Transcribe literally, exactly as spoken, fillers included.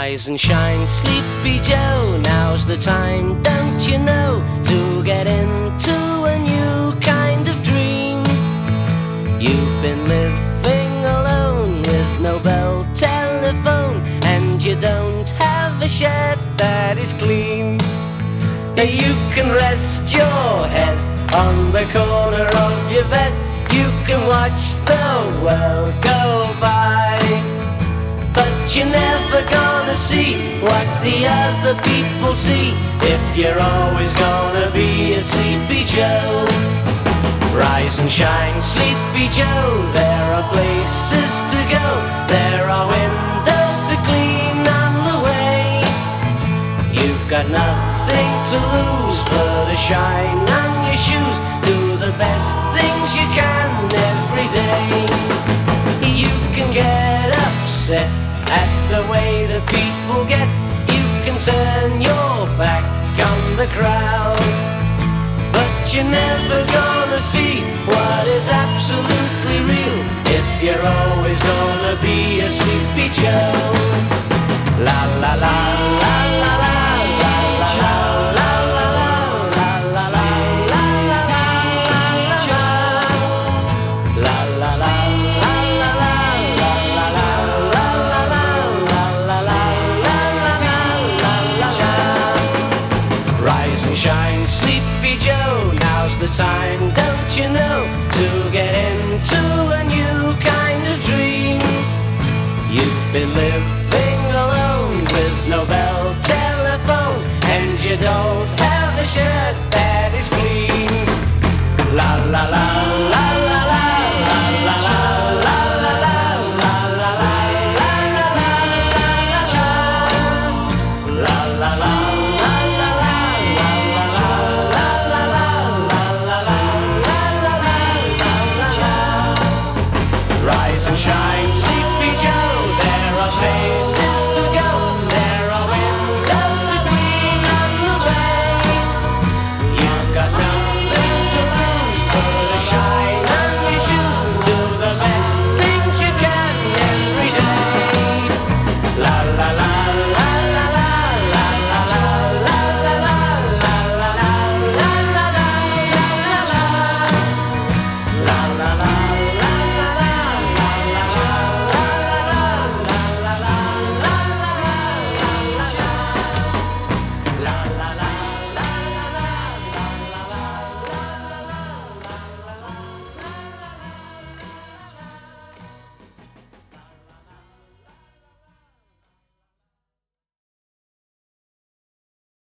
Rise and shine, Sleepy Joe, now's the time, don't you know, to get into a new kind of dream. You've been living alone with no bell telephone, and you don't have a shed that is clean. You can rest your head on the corner of your bed, you can watch the world go by, but you're never gonna see what the other people see if you're always gonna be a Sleepy Joe. Rise and shine, Sleepy Joe, there are places to go, there are windows to clean on the way. You've got nothing to lose but a shine on your shoes, do the best things you can every day. You can get upset at the way that people get, you can turn your back on the crowd, but you're never gonna see what is absolutely real if you're always gonna be a Sleepy Joe. La la la la.